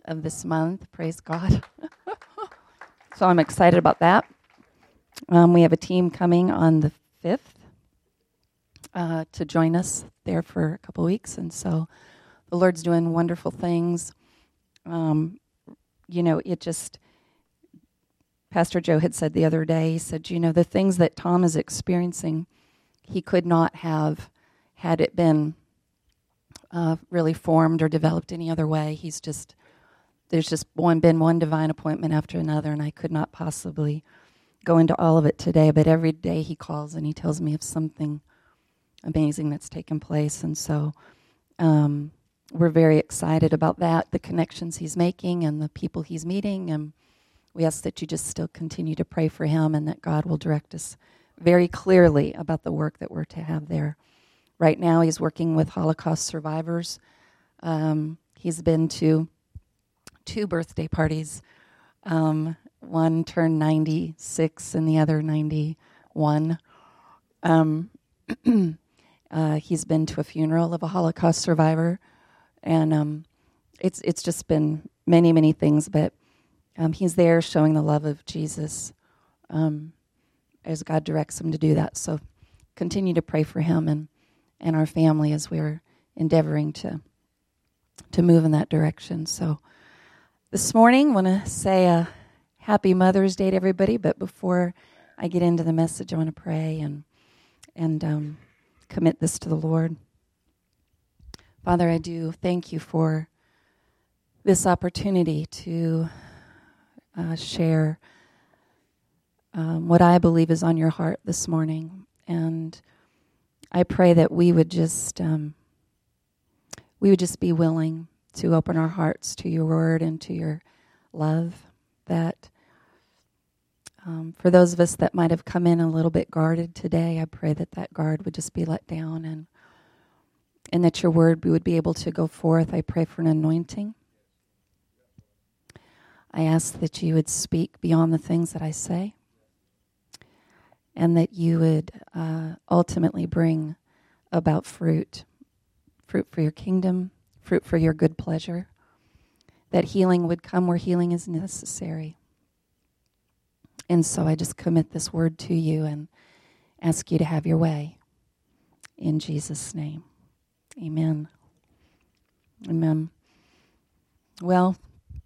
of this month. Praise God. So I'm excited about that. We have a team coming on the 5th to join us there for a couple weeks. And so the Lord's doing wonderful things. Pastor Joe had said the other day, he said, the things that Tom is experiencing, he could not have had it been really formed or developed any other way. There's just been one divine appointment after another, and I could not possibly go into all of it today, but every day he calls and he tells me of something amazing that's taken place, and so we're very excited about that, the connections he's making and the people he's meeting, and we ask that you just still continue to pray for him and that God will direct us very clearly about the work that we're to have there. Right now he's working with Holocaust survivors. He's been to 2 birthday parties. One turned 96 and the other 91. He's been to a funeral of a Holocaust survivor. And it's just been many, many things. But he's there showing the love of Jesus as God directs him to do that. So continue to pray for him and our family as we're endeavoring to move in that direction. So this morning, I want to say a happy Mother's Day to everybody, but before I get into the message, I want to pray and commit this to the Lord. Father, I do thank you for this opportunity to share what I believe is on your heart this morning, and I pray that we would just be willing to open our hearts to your word and to your love, that for those of us that might have come in a little bit guarded today, I pray that guard would just be let down and that your word would be able to go forth. I pray for an anointing. I ask that you would speak beyond the things that I say, and that you would ultimately bring about fruit for your kingdom, fruit for your good pleasure, that healing would come where healing is necessary. And so I just commit this word to you and ask you to have your way. In Jesus' name, amen. Amen. Well,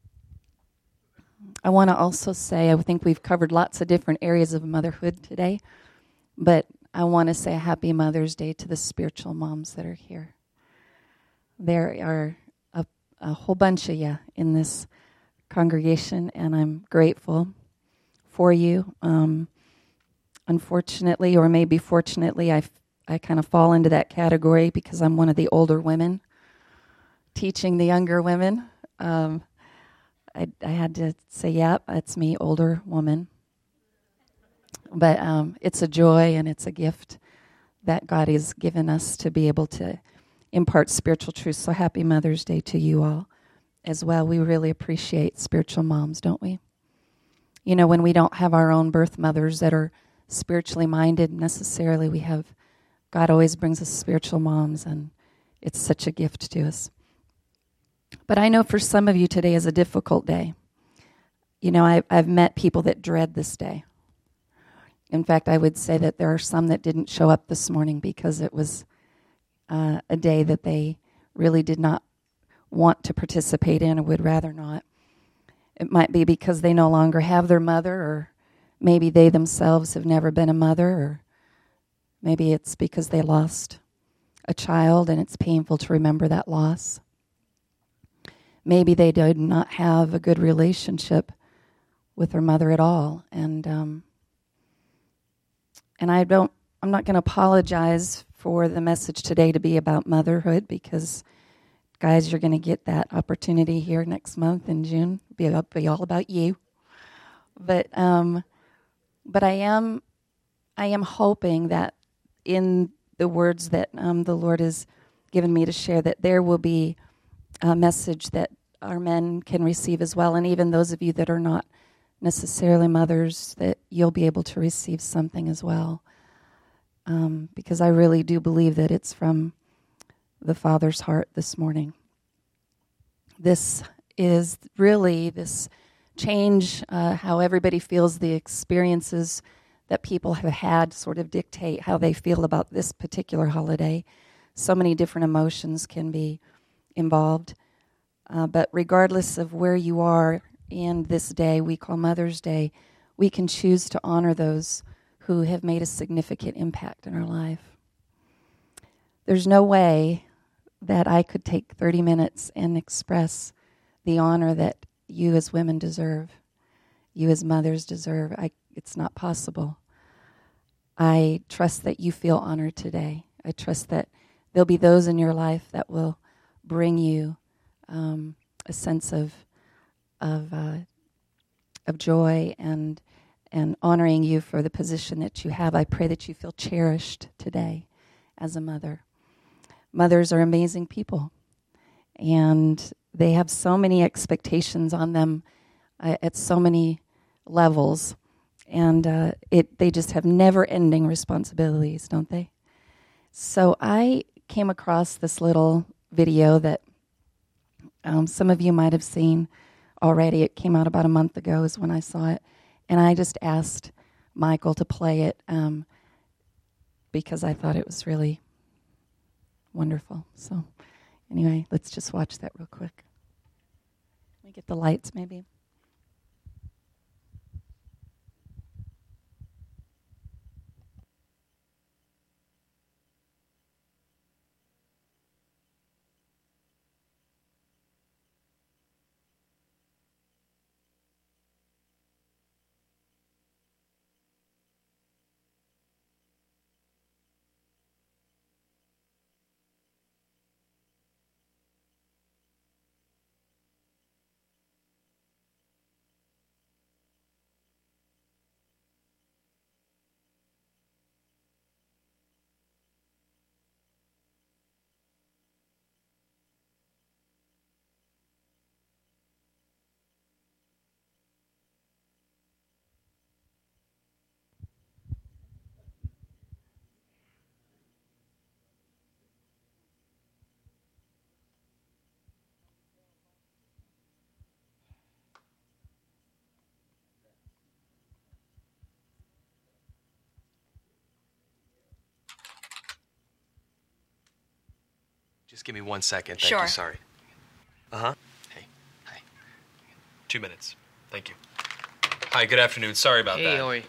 I want to also say, I think we've covered lots of different areas of motherhood today, but I want to say a happy Mother's Day to the spiritual moms that are here. There are a whole bunch of you in this congregation, and I'm grateful for you. Unfortunately, or maybe fortunately, I kind of fall into that category because I'm one of the older women teaching the younger women. I had to say, yep, it's me, older woman. But it's a joy and it's a gift that God has given us to be able to impart spiritual truth. So happy Mother's Day to you all as well. We really appreciate spiritual moms, don't we? When we don't have our own birth mothers that are spiritually minded necessarily, God always brings us spiritual moms, and it's such a gift to us. But I know for some of you today is a difficult day. I've met people that dread this day. In fact, I would say that there are some that didn't show up this morning because it was a day that they really did not want to participate in or would rather not. It might be because they no longer have their mother, or maybe they themselves have never been a mother, or maybe it's because they lost a child and it's painful to remember that loss. Maybe they did not have a good relationship with their mother at all, and I'm not going to apologize for the message today to be about motherhood, because guys, you're going to get that opportunity here next month in June. It'll be all about you. But I am hoping that in the words that the Lord has given me to share, that there will be a message that our men can receive as well, and even those of you that are not necessarily mothers, that you'll be able to receive something as well. Because I really do believe that it's from the Father's heart this morning. This is really this change, how everybody feels, the experiences that people have had sort of dictate how they feel about this particular holiday. So many different emotions can be involved. But regardless of where you are in this day we call Mother's Day, we can choose to honor those who have made a significant impact in our life. There's no way that I could take 30 minutes and express the honor that you as women deserve, you as mothers deserve. It's not possible. I trust that you feel honored today. I trust that there'll be those in your life that will bring you a sense of joy and honoring you for the position that you have. I pray that you feel cherished today as a mother. Mothers are amazing people, and they have so many expectations on them at so many levels, and they just have never-ending responsibilities, don't they? So I came across this little video that some of you might have seen already. It came out about a month ago is when I saw it, and I just asked Michael to play it because I thought it was really wonderful. So anyway, let's just watch that real quick. Let me get the lights, maybe. Just give me 1 second. Thank Sure. you. Sorry. Uh-huh. Hey. Hi. 2 minutes. Thank you. Hi, good afternoon. Sorry about that. Oi.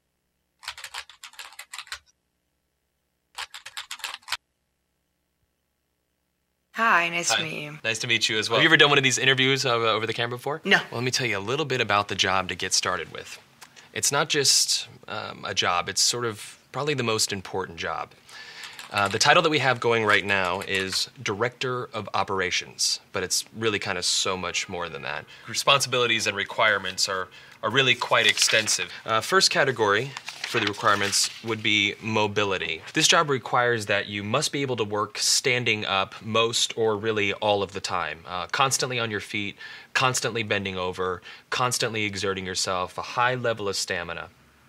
Hi, nice Hi. to meet you. Nice to meet you as well. Have you ever done one of these interviews over the camera before? No. Well, let me tell you a little bit about the job to get started with. It's not just a job. It's sort of probably the most important job. The title that we have going right now is Director of Operations, but it's really kind of so much more than that. Responsibilities and requirements are really quite extensive. First category for the requirements would be mobility. This job requires that you must be able to work standing up most or really all of the time, constantly on your feet, constantly bending over, constantly exerting yourself, a high level of stamina.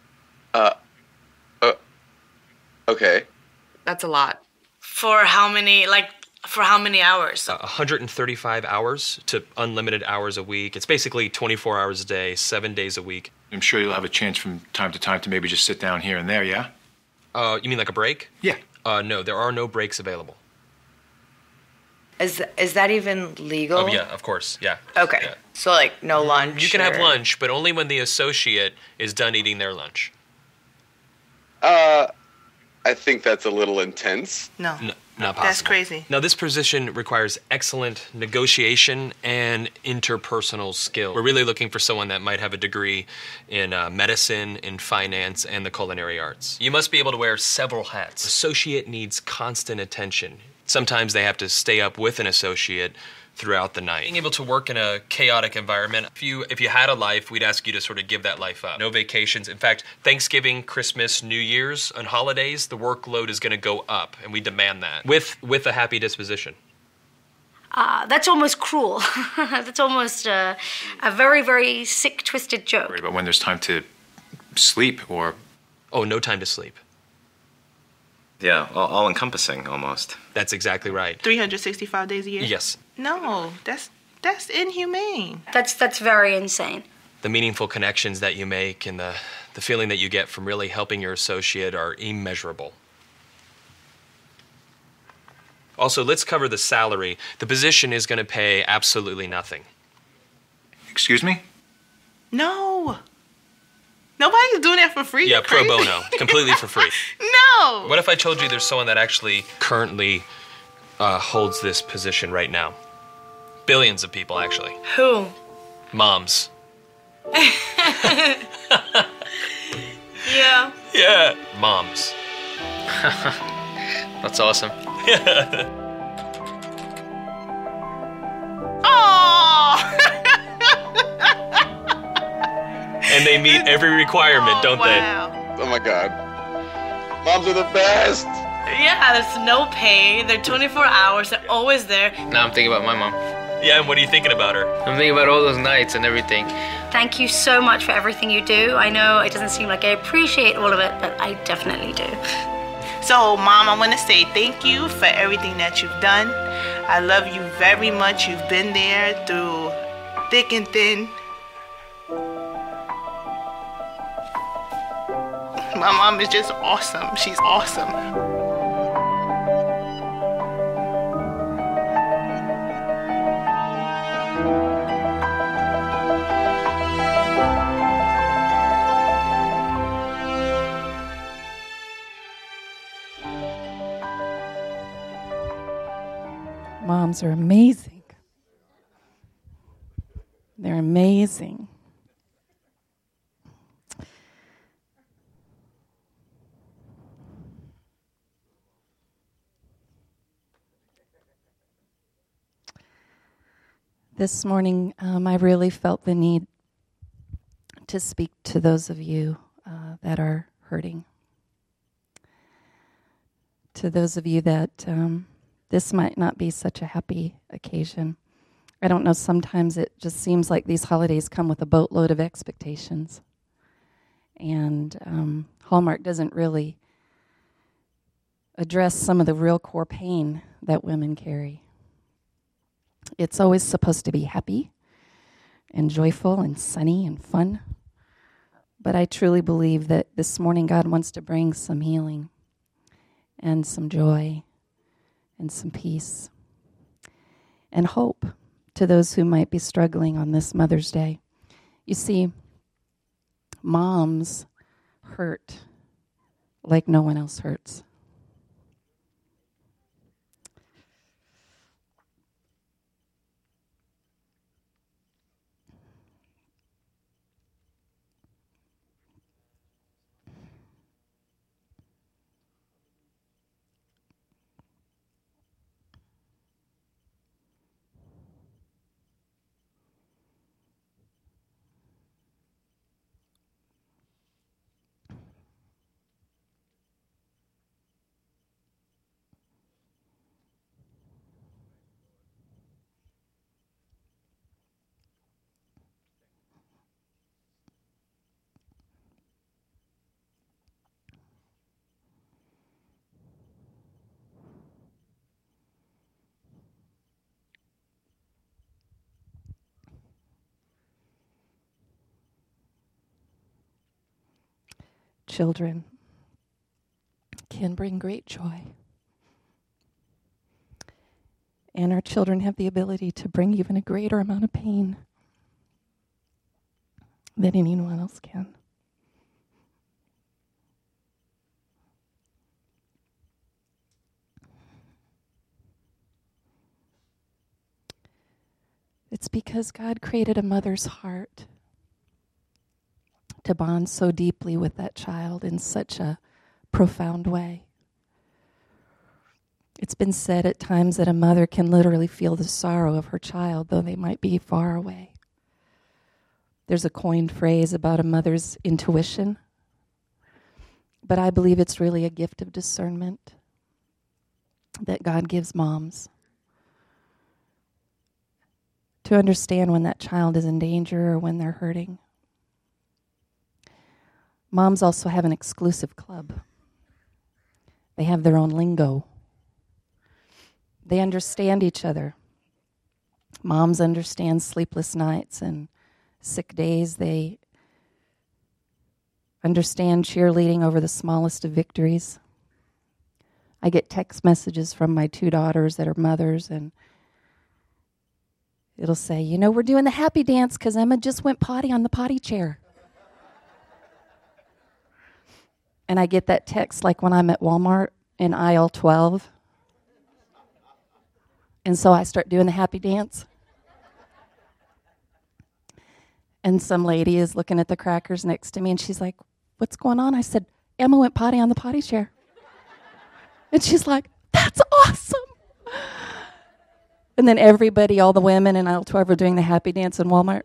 Okay. That's a lot. For how many hours? 135 hours to unlimited hours a week. It's basically 24 hours a day, 7 days a week. I'm sure you'll have a chance from time to time to maybe just sit down here and there, yeah? You mean like a break? Yeah. No, there are no breaks available. Is that even legal? Oh, yeah, of course, yeah. Okay. Yeah. So like no lunch. You can have or- lunch, but only when the associate is done eating their lunch. I think that's a little intense. No. No, not possible. That's crazy. Now, this position requires excellent negotiation and interpersonal skill. We're really looking for someone that might have a degree in medicine, in finance, and the culinary arts. You must be able to wear several hats. Associate needs constant attention. Sometimes they have to stay up with an associate throughout the night. Being able to work in a chaotic environment, if you had a life, we'd ask you to sort of give that life up. No vacations. In fact, Thanksgiving, Christmas, New Year's, and holidays, the workload is going to go up, and we demand that with a happy disposition. That's almost cruel. That's almost a very, very sick, twisted joke. Worry about when there's time to sleep or... Oh, no time to sleep. Yeah, all encompassing almost. That's exactly right. 365 days a year? Yes. No, that's That's inhumane. That's very insane. The meaningful connections that you make and the feeling that you get from really helping your associate are immeasurable. Also, let's cover the salary. The position is going to pay absolutely nothing. Excuse me? No. Nobody's doing that for free. Yeah, pro bono. Completely for free. No. What if I told you there's someone that actually currently holds this position right now? Billions of people, actually. Who? Moms. Yeah. Yeah. Moms. That's awesome. Oh. And they meet every requirement, don't wow. Oh my God. Moms are the best. Yeah, there's no pay. They're 24 hours. They're always there. Now I'm thinking about my mom. they? Yeah, and what are you thinking about her? I'm thinking about all those nights and everything. Thank you so much for everything you do. I know it doesn't seem like I appreciate all of it, but I definitely do. So, Mom, I want to say thank you for everything that you've done. I love you very much. You've been there through thick and thin. My mom is just awesome. She's awesome. Moms are amazing. They're amazing. This morning, I really felt the need to speak to those of you that are hurting. To those of you that this might not be such a happy occasion. I don't know, sometimes it just seems like these holidays come with a boatload of expectations. And Hallmark doesn't really address some of the real core pain that women carry. It's always supposed to be happy and joyful and sunny and fun. But I truly believe that this morning God wants to bring some healing and some joy and some peace and hope to those who might be struggling on this Mother's Day. You see, moms hurt like no one else hurts. Children can bring great joy. And our children have the ability to bring even a greater amount of pain than anyone else can. It's because God created a mother's heart to bond so deeply with that child in such a profound way. It's been said at times that a mother can literally feel the sorrow of her child, though they might be far away. There's a coined phrase about a mother's intuition, but I believe it's really a gift of discernment that God gives moms to understand when that child is in danger or when they're hurting. Moms also have an exclusive club. They have their own lingo. They understand each other. Moms understand sleepless nights and sick days. They understand cheerleading over the smallest of victories. I get text messages from my 2 daughters that are mothers, and it'll say, we're doing the happy dance because Emma just went potty on the potty chair. And I get that text like when I'm at Walmart in aisle 12. And so I start doing the happy dance. And some lady is looking at the crackers next to me, and she's like, "What's going on?" I said, "Emma went potty on the potty chair." And she's like, "That's awesome." And then everybody, all the women in aisle 12 are doing the happy dance in Walmart.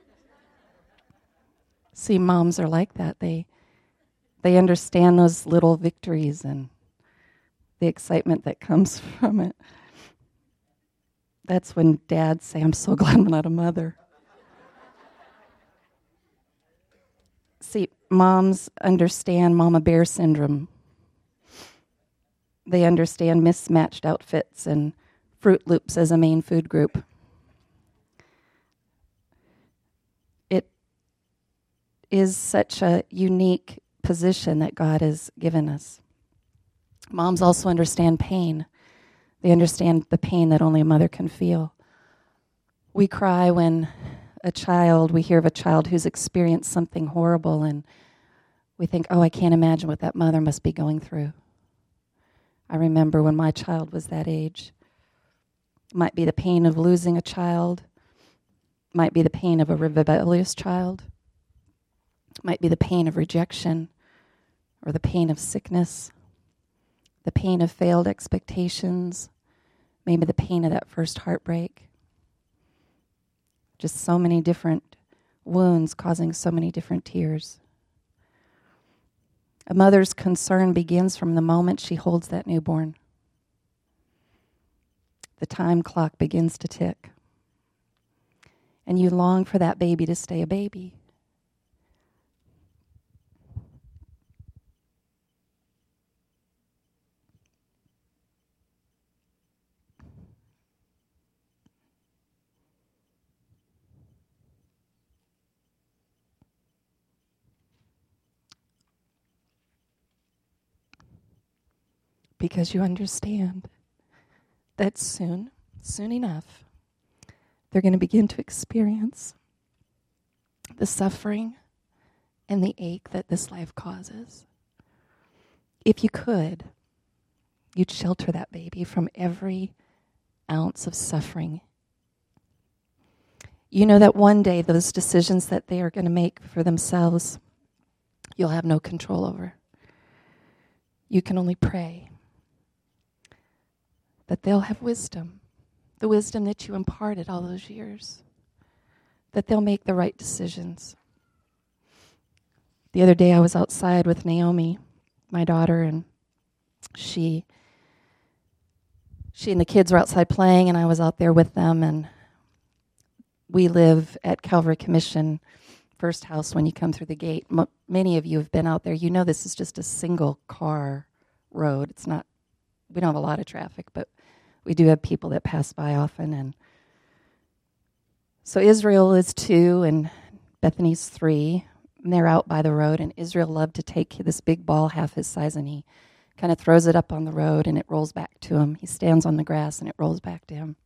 See, moms are like that. They understand those little victories and the excitement that comes from it. That's when dads say, "I'm so glad I'm not a mother." See, moms understand mama bear syndrome. They understand mismatched outfits and Fruit Loops as a main food group. It is such a unique position that God has given us. Moms also understand pain. They understand the pain that only a mother can feel. We cry when we hear of a child who's experienced something horrible, and we think, "Oh, I can't imagine what that mother must be going through." I remember when my child was that age. It might be the pain of losing a child. It might be the pain of a rebellious child. It might be the pain of rejection or the pain of sickness, the pain of failed expectations, maybe the pain of that first heartbreak. Just so many different wounds causing so many different tears. A mother's concern begins from the moment she holds that newborn. The time clock begins to tick. And you long for that baby to stay a baby. Because you understand that soon enough, they're going to begin to experience the suffering and the ache that this life causes. If you could, you'd shelter that baby from every ounce of suffering. You know that one day those decisions that they are going to make for themselves, you'll have no control over. You can only pray that they'll have wisdom, the wisdom that you imparted all those years, that they'll make the right decisions. The other day I was outside with Naomi, my daughter, and she and the kids were outside playing, and I was out there with them, and we live at Calvary Commission, first house when you come through the gate. Many of you have been out there. You know this is just a single car road. It's not, we don't have a lot of traffic, but we do have people that pass by often. And so Israel is 2 and Bethany's 3, and they're out by the road, and Israel loved to take this big ball half his size, and he kind of throws it up on the road, and it rolls back to him. He stands on the grass, and it rolls back to him.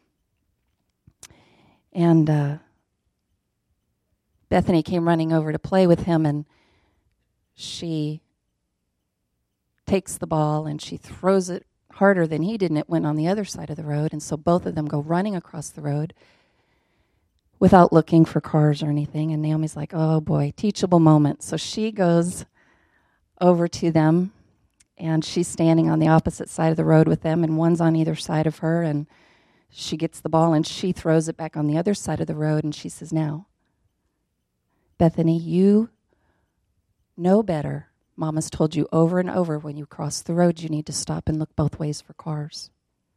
And Bethany came running over to play with him, and she takes the ball, and she throws it harder than he did, and it went on the other side of the road. And so both of them go running across the road without looking for cars or anything. And Naomi's like, "Oh boy, teachable moment." So she goes over to them, and she's standing on the opposite side of the road with them, and one's on either side of her, and she gets the ball, and she throws it back on the other side of the road, and she says, "Now, Bethany, you know better. Mama's told you over and over, when you cross the road, you need to stop and look both ways for cars."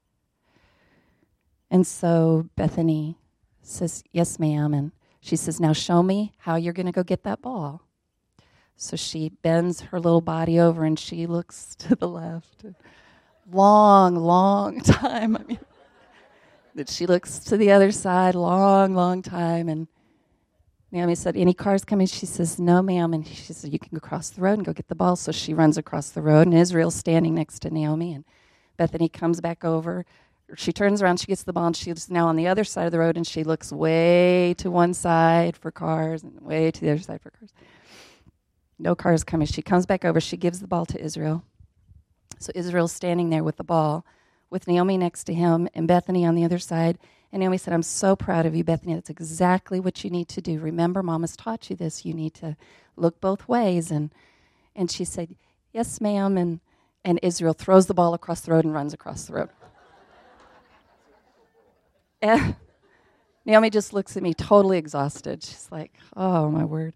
And so Bethany says, "Yes, ma'am." And she says, "Now show me how you're going to go get that ball." So she bends her little body over, and she looks to the left. Long time. I mean, that she looks to the other side, long, long time, and Naomi said, any cars coming? She says, no, ma'am. And she said, you can go across the road and go get the ball. So she runs across the road, and Israel's standing next to Naomi, and Bethany comes back over. She turns around, she gets the ball, and she's now on the other side of the road, and she looks way to one side for cars and way to the other side for cars. No cars coming. She comes back over. She gives the ball to Israel. So Israel's standing there with the ball, with Naomi next to him and Bethany on the other side. And Naomi said, I'm so proud of you, Bethany. That's exactly what you need to do. Remember, Mama's taught you this. You need to look both ways. And she said, yes, ma'am. And Israel throws the ball across the road and runs across the road. And Naomi just looks at me totally exhausted. She's like, oh, my word.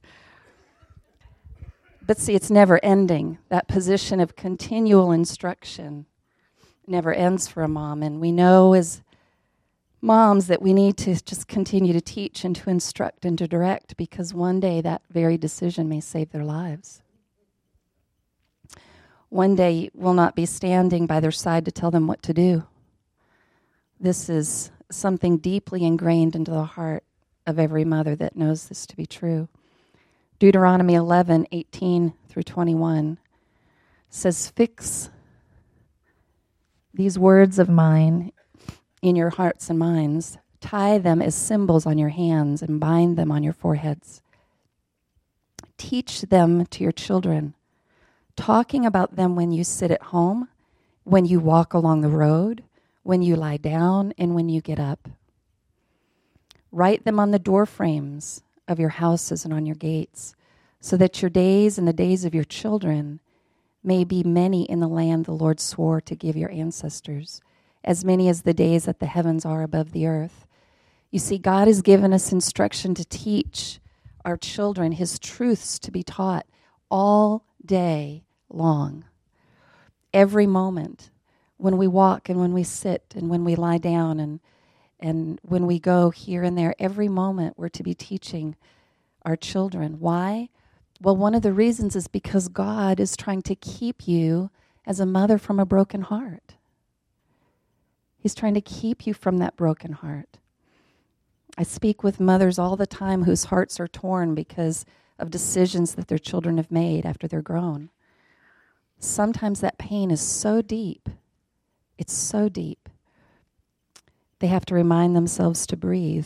But see, it's never ending. That position of continual instruction never ends for a mom. And we know as moms that we need to just continue to teach and to instruct and to direct, because one day that very decision may save their lives. One day we'll not be standing by their side to tell them what to do. This is something deeply ingrained into the heart of every mother that knows this to be true. Deuteronomy 11:18 through 21 says, fix these words of mine in your hearts and minds. Tie them as symbols on your hands and bind them on your foreheads. Teach them to your children, talking about them when you sit at home, when you walk along the road, when you lie down, and when you get up. Write them on the door frames of your houses and on your gates, so that your days and the days of your children may be many in the land the Lord swore to give your ancestors, as many as the days that the heavens are above the earth. You see, God has given us instruction to teach our children His truths to be taught all day long. Every moment, when we walk and when we sit and when we lie down and when we go here and there, every moment we're to be teaching our children. Why? Well, one of the reasons is because God is trying to keep you as a mother from a broken heart. He's trying to keep you from that broken heart. I speak with mothers all the time whose hearts are torn because of decisions that their children have made after they're grown. Sometimes that pain is so deep. It's so deep. They have to remind themselves to breathe.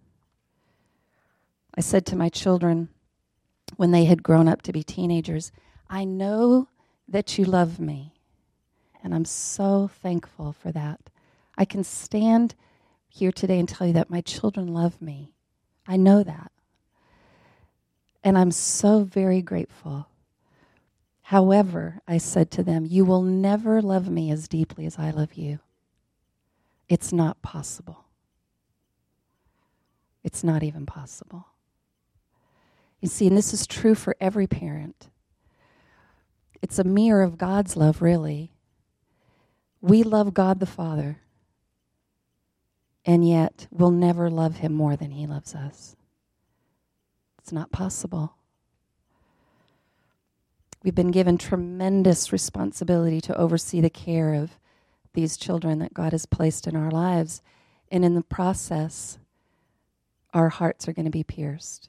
I said to my children when they had grown up to be teenagers, I know that you love me, and I'm so thankful for that. I can stand here today and tell you that my children love me. I know that. And I'm so very grateful. However, I said to them, you will never love me as deeply as I love you. It's not possible. It's not even possible. You see, and this is true for every parent. It's a mirror of God's love, really. We love God the Father, and yet we'll never love Him more than He loves us. It's not possible. We've been given tremendous responsibility to oversee the care of these children that God has placed in our lives, and in the process, our hearts are going to be pierced.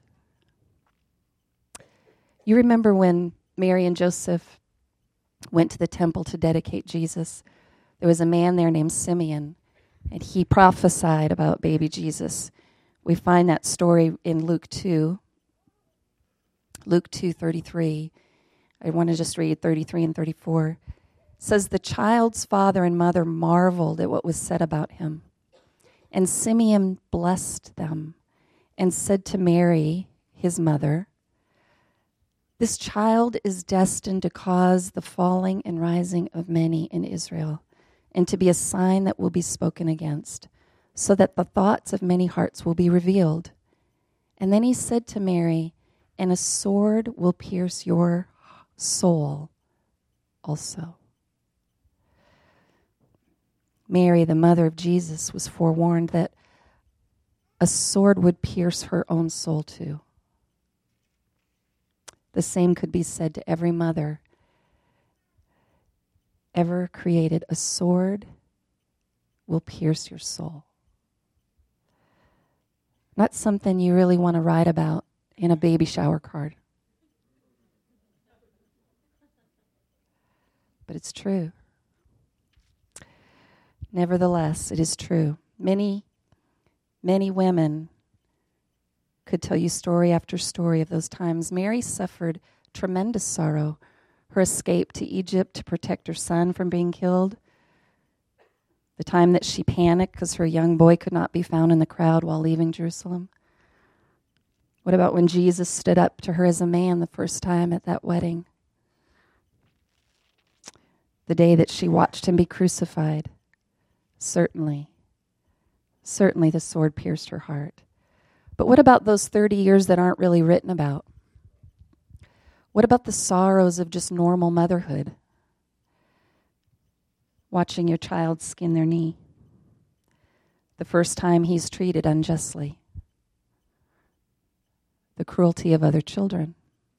You remember when Mary and Joseph went to the temple to dedicate Jesus? There was a man there named Simeon, and he prophesied about baby Jesus. We find that story in Luke 2:33. I want to just read 33 and 34. It says, the child's father and mother marveled at what was said about him. And Simeon blessed them and said to Mary, his mother, this child is destined to cause the falling and rising of many in Israel, and to be a sign that will be spoken against, so that the thoughts of many hearts will be revealed. And then he said to Mary, and a sword will pierce your soul also. Mary, the mother of Jesus, was forewarned that a sword would pierce her own soul too. The same could be said to every mother ever created. A sword will pierce your soul. Not something you really want to write about in a baby shower card. But it's true. Nevertheless, it is true. Many women could tell you story after story of those times. Mary suffered tremendous sorrow. Her escape to Egypt to protect her son from being killed. The time that she panicked because her young boy could not be found in the crowd while leaving Jerusalem. What about when Jesus stood up to her as a man the first time at that wedding? The day that she watched him be crucified. Certainly the sword pierced her heart. But what about those 30 years that aren't really written about? What about the sorrows of just normal motherhood? Watching your child skin their knee. The first time he's treated unjustly. The cruelty of other children.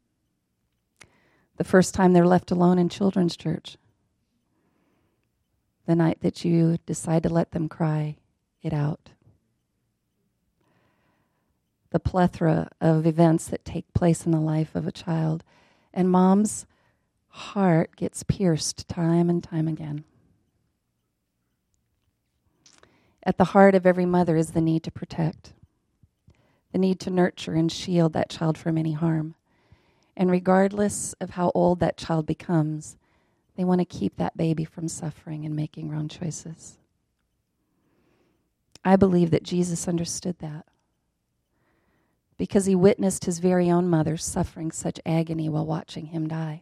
The first time they're left alone in children's church. The night that you decide to let them cry it out. The plethora of events that take place in the life of a child. And mom's heart gets pierced time and time again. At the heart of every mother is the need to protect, the need to nurture and shield that child from any harm. And regardless of how old that child becomes, they want to keep that baby from suffering and making wrong choices. I believe that Jesus understood that because he witnessed his very own mother suffering such agony while watching him die.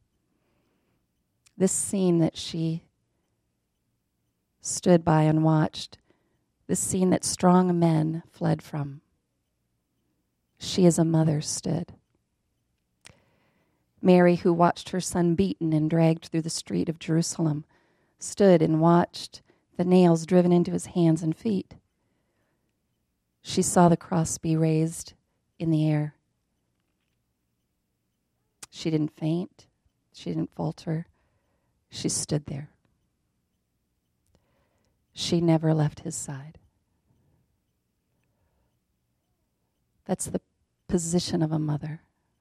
This scene that she stood by and watched, this scene that strong men fled from, she as a mother stood. Mary, who watched her son beaten and dragged through the street of Jerusalem, stood and watched the nails driven into his hands and feet. She saw the cross be raised in the air. She didn't faint. She didn't falter. She stood there. She never left his side. That's the position of a mother.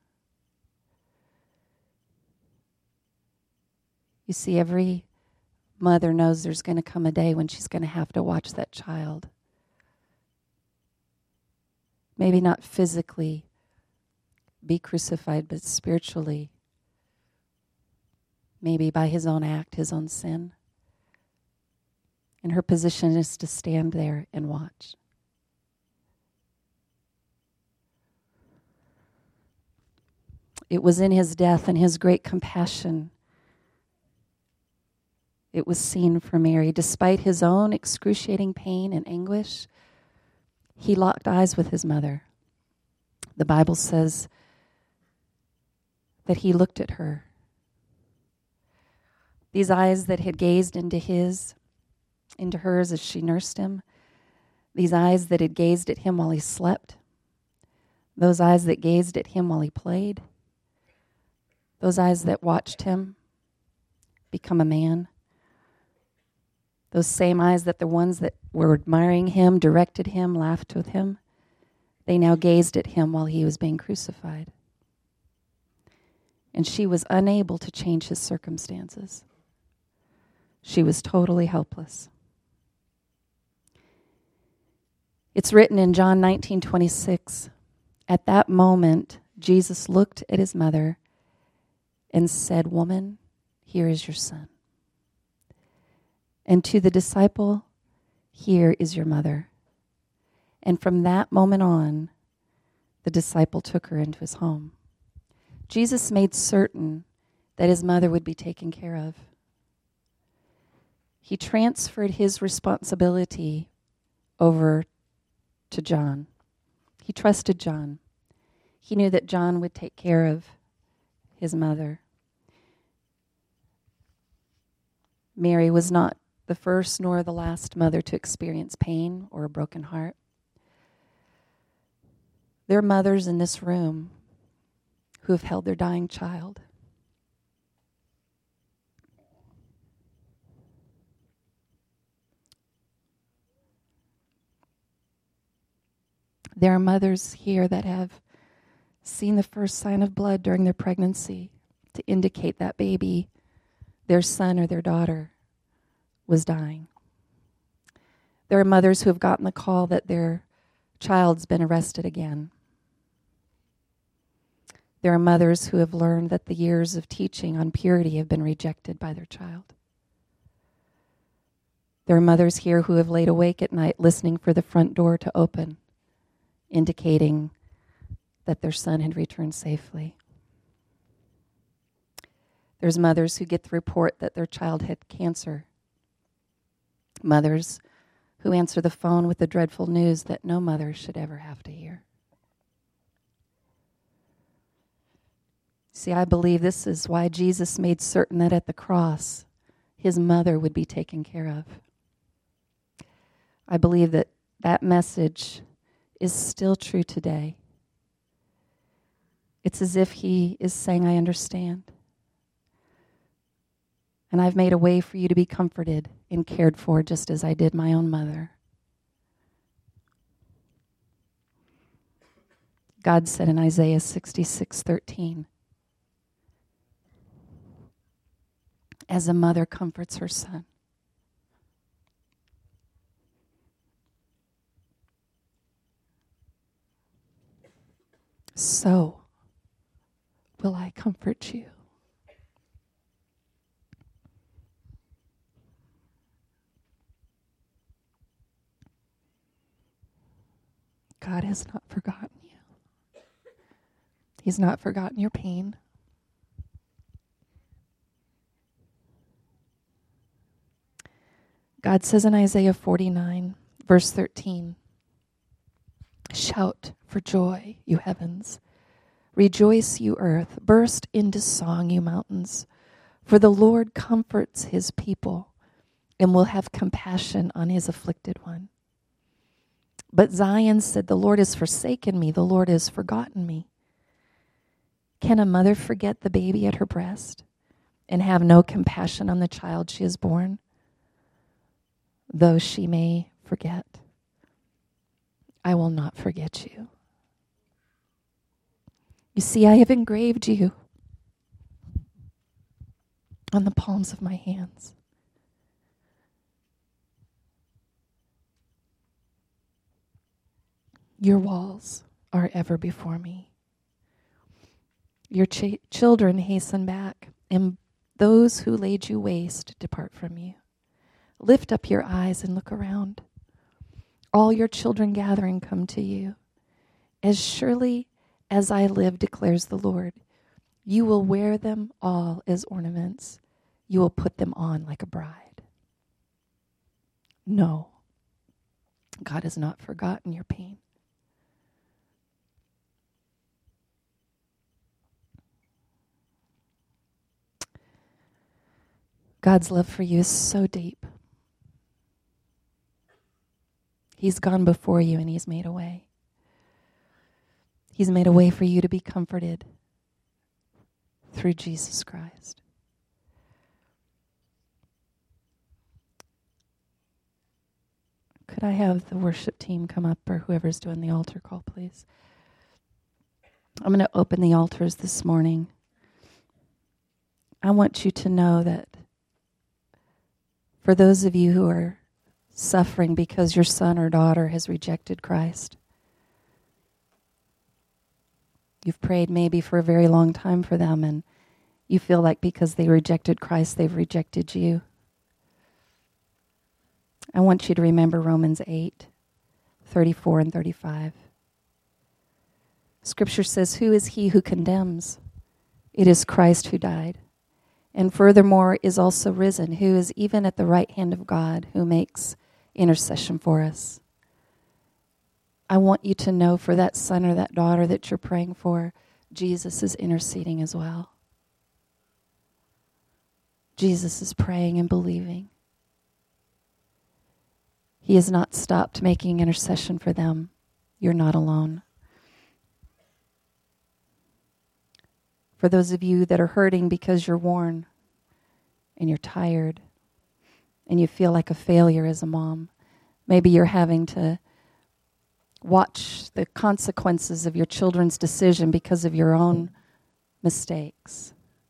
You see, every mother knows there's going to come a day when she's going to have to watch that child. Maybe not physically be crucified, but spiritually. Maybe by his own act, his own sin. And her position is to stand there and watch. It was in his death and his great compassion. It was seen for Mary. Despite his own excruciating pain and anguish, he locked eyes with his mother. The Bible says that he looked at her. These eyes that had gazed into hers as she nursed him. These eyes that had gazed at him while he slept. Those eyes that gazed at him while he played. Those eyes that watched him become a man. Those same eyes that the ones that were admiring him, directed him, laughed with him, they now gazed at him while he was being crucified. And she was unable to change his circumstances. She was totally helpless. It's written in John 19:26. At that moment, Jesus looked at his mother and said, "Woman, here is your son." And to the disciple, "Here is your mother." And from that moment on, the disciple took her into his home. Jesus made certain that his mother would be taken care of. He transferred his responsibility over to John. He trusted John. He knew that John would take care of his mother. Mary was not the first nor the last mother to experience pain or a broken heart. There are mothers in this room who have held their dying child. There are mothers here that have seen the first sign of blood during their pregnancy to indicate that baby, their son or their daughter, was dying. There are mothers who have gotten the call that their child's been arrested again. There are mothers who have learned that the years of teaching on purity have been rejected by their child. There are mothers here who have laid awake at night listening for the front door to open, indicating that their son had returned safely. There's mothers who get the report that their child had cancer. Mothers who answer the phone with the dreadful news that no mother should ever have to hear. See, I believe this is why Jesus made certain that at the cross, his mother would be taken care of. I believe that that message is still true today. It's as if he is saying, I understand. And I've made a way for you to be comforted and cared for just as I did my own mother. God said in Isaiah 66:13, as a mother comforts her son, so will I comfort you. God has not forgotten you. He's not forgotten your pain. God says in Isaiah 49, verse 13, shout for joy, you heavens. Rejoice, you earth. Burst into song, you mountains. For the Lord comforts his people and will have compassion on his afflicted one. But Zion said, the Lord has forsaken me. The Lord has forgotten me. Can a mother forget the baby at her breast and have no compassion on the child she has born? Though she may forget, I will not forget you. You see, I have engraved you on the palms of my hands. Your walls are ever before me. Your children hasten back, and those who laid you waste depart from you. Lift up your eyes and look around. All your children gathering come to you. As surely as I live, declares the Lord, you will wear them all as ornaments. You will put them on like a bride. No, God has not forgotten your pain. God's love for you is so deep. He's gone before you and he's made a way. He's made a way for you to be comforted through Jesus Christ. Could I have the worship team come up, or whoever's doing the altar call, please? I'm going to open the altars this morning. I want you to know that for those of you who are suffering because your son or daughter has rejected Christ, you've prayed maybe for a very long time for them, and you feel like because they rejected Christ, they've rejected you. I want you to remember Romans 8:34 and 35. Scripture says, who is he who condemns? It is Christ who died, and furthermore is also risen, who is even at the right hand of God, who makes intercession for us. I want you to know for that son or that daughter that you're praying for, Jesus is interceding as well. Jesus is praying and believing. He has not stopped making intercession for them. You're not alone. For those of you that are hurting because you're worn and you're tired and you feel like a failure as a mom, maybe you're having to watch the consequences of your children's decision because of your own mistakes.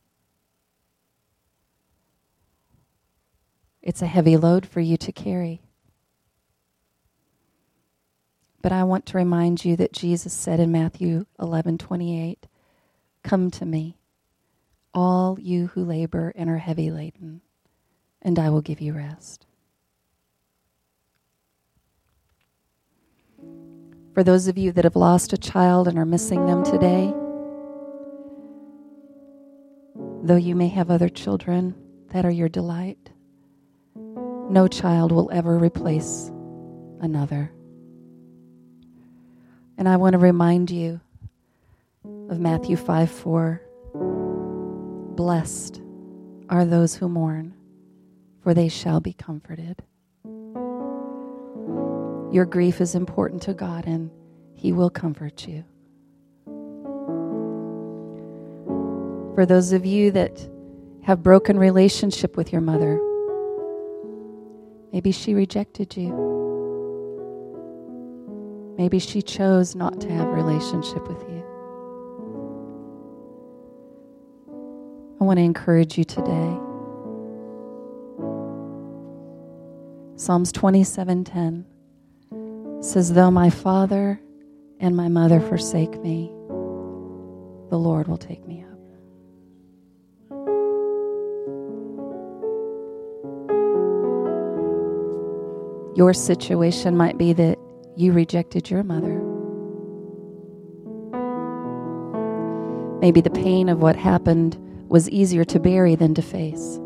It's a heavy load for you to carry. But I want to remind you that Jesus said in Matthew 11:28, "Come to me, all you who labor and are heavy laden, and I will give you rest." For those of you that have lost a child and are missing them today, though you may have other children that are your delight, no child will ever replace another. And I want to remind you of Matthew 5:4. Blessed are those who mourn, for they shall be comforted. Your grief is important to God, and He will comfort you. For those of you that have broken relationship with your mother, maybe she rejected you. Maybe she chose not to have a relationship with you. I want to encourage you today. Psalms 27:10 says, "Though my father and my mother forsake me, the Lord will take me up." Your situation might be that you rejected your mother. Maybe the pain of what happened was easier to bury than to face.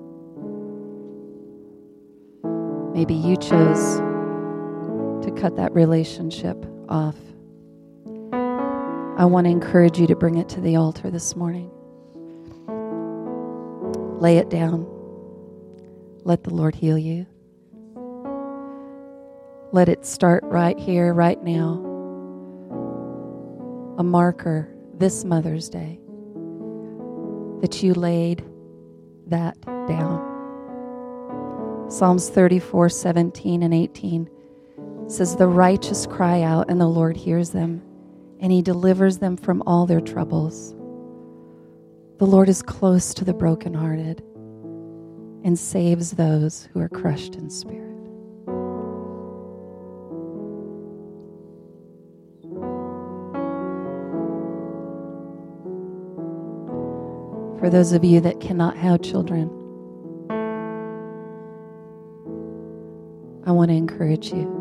Maybe you chose to cut that relationship off. I want to encourage you to bring it to the altar this morning. Lay it down. Let the Lord heal you. Let it start right here, right now. A marker this Mother's Day that you laid that down. Psalms 34:17 and 18 says, "The righteous cry out, and the Lord hears them, and He delivers them from all their troubles. The Lord is close to the brokenhearted and saves those who are crushed in spirit." For those of you that cannot have children, I want to encourage you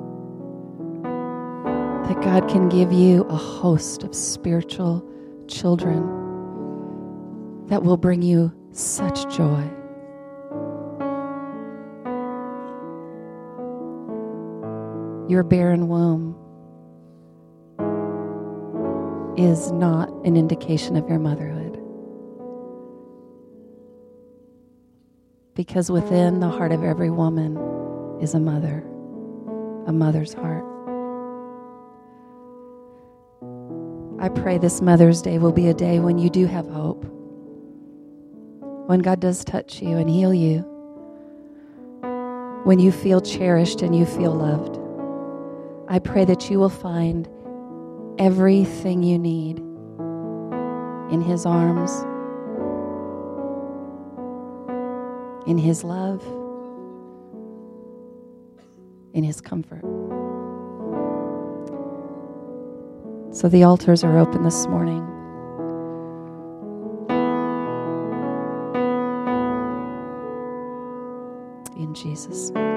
that God can give you a host of spiritual children that will bring you such joy. Your barren womb is not an indication of your motherhood. Because within the heart of every woman is a mother's heart. I pray this Mother's Day will be a day when you do have hope, when God does touch you and heal you, when you feel cherished and you feel loved. I pray that you will find everything you need in His arms, in His love, in His comfort. So the altars are open this morning. In Jesus' name.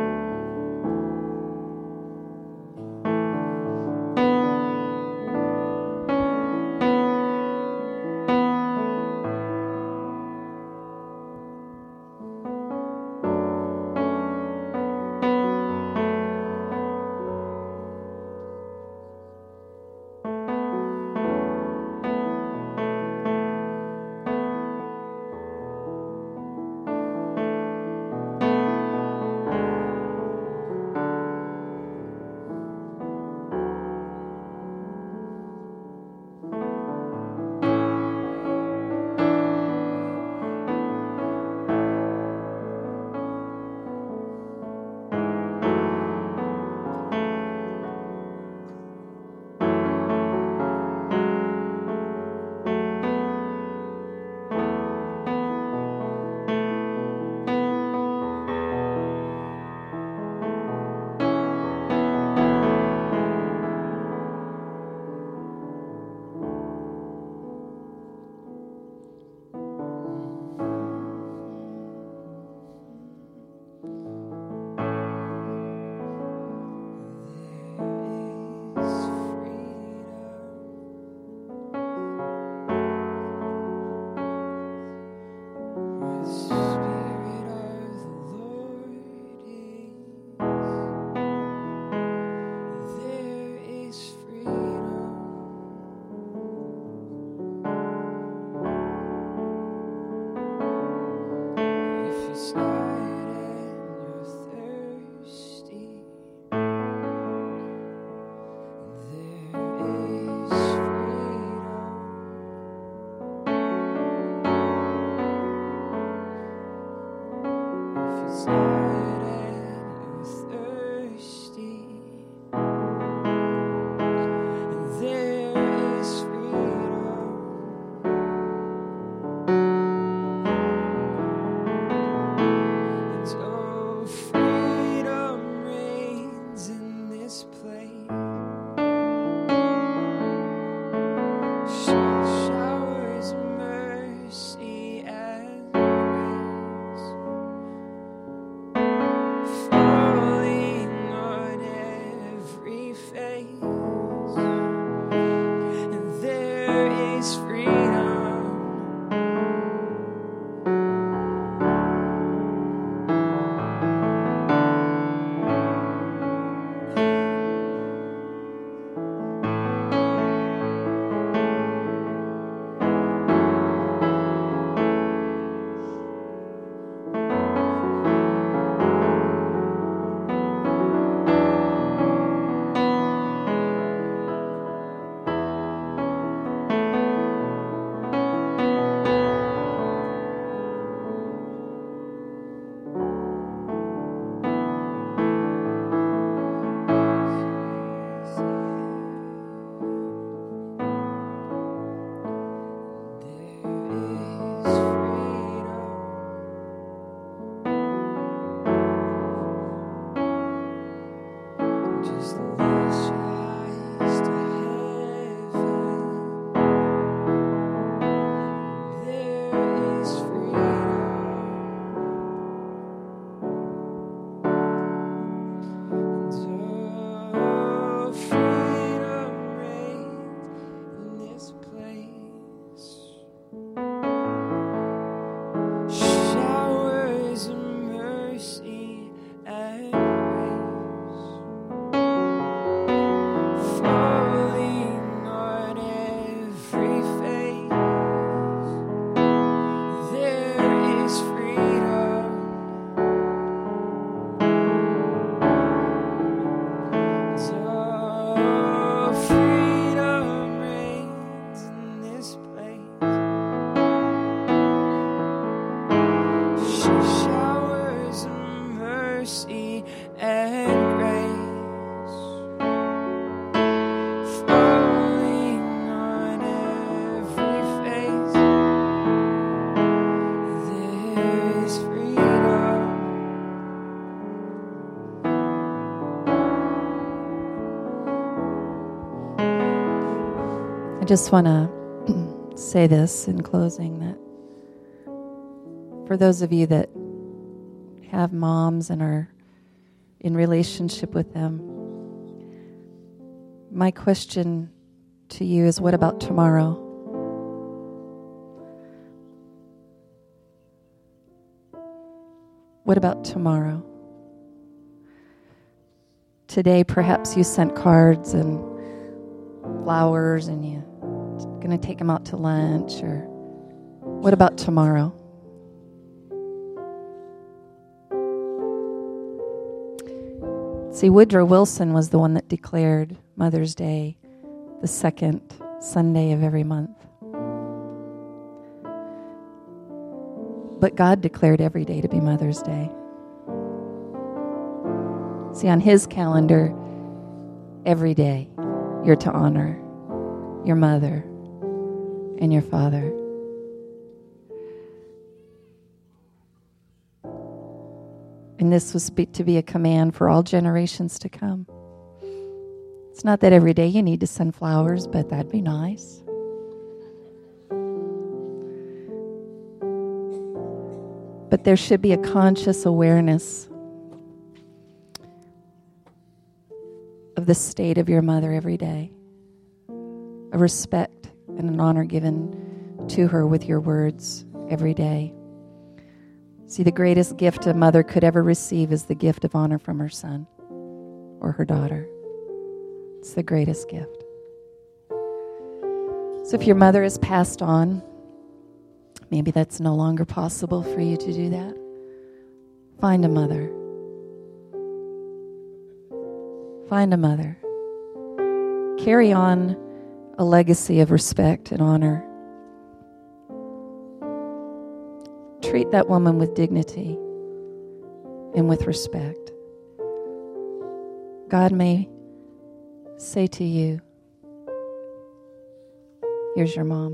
just want to say this in closing, that for those of you that have moms and are in relationship with them, my question to you is, what about tomorrow? What about tomorrow? Today, perhaps you sent cards and flowers and you're going to take them out to lunch, or what about tomorrow? See, Woodrow Wilson was the one that declared Mother's Day the second Sunday of every month. But God declared every day to be Mother's Day. See, on His calendar, every day you're to honor your mother and your father. And this was to be a command for all generations to come. It's not that every day you need to send flowers, but that'd be nice. But there should be a conscious awareness of the state of your mother every day, a respect and an honor given to her with your words every day. See, the greatest gift a mother could ever receive is the gift of honor from her son or her daughter. It's the greatest gift. So if your mother has passed on, maybe that's no longer possible for you to do that. Find a mother. Find a mother. Carry on a legacy of respect and honor. Treat that woman with dignity and with respect. God may say to you, here's your mom.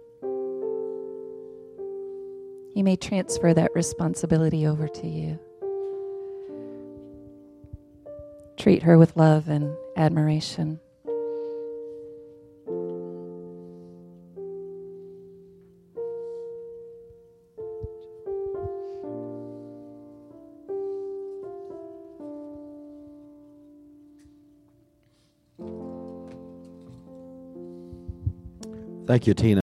He may transfer that responsibility over to you. Treat her with love and admiration. Thank you, Tina.